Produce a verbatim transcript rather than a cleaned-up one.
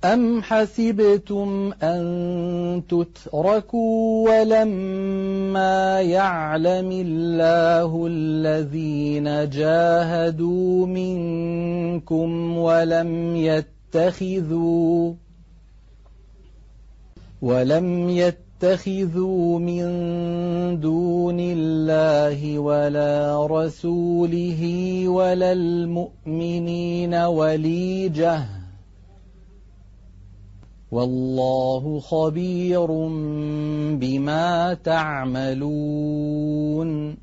أَمْ حَسِبْتُمْ أَن تُتْرَكُوا وَلَمَّا يَعْلَمِ اللَّهُ الَّذِينَ جَاهَدُوا مِنكُمْ وَلَمْ يَتَّخِذُوا وَلَمْ يَتَّخِذُوا مِن دُونِ اللَّهِ وَلَا رَسُولِهِ وَلَا الْمُؤْمِنِينَ وَلِيجَةً وَاللَّهُ خَبِيرٌ بِمَا تَعْمَلُونَ